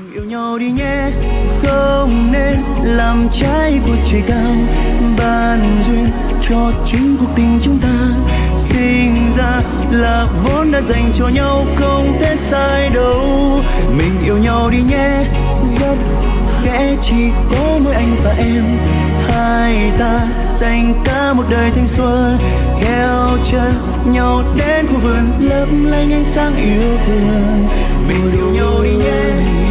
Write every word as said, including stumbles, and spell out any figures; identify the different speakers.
Speaker 1: yêu nhau đi nhé, không nên làm trái của trời cao, ban duyên cho chính cuộc tình chúng ta. Sinh ra là vốn đã dành cho nhau, không thể sai đâu. Mình yêu nhau đi nhé, rất khẽ chỉ có mỗi anh và em. Hai ta dành cả một đời thanh xuân, theo chân nhau đến khu vườn lấp lánh ánh sáng yêu thương. Mình yêu nhau đi nhé,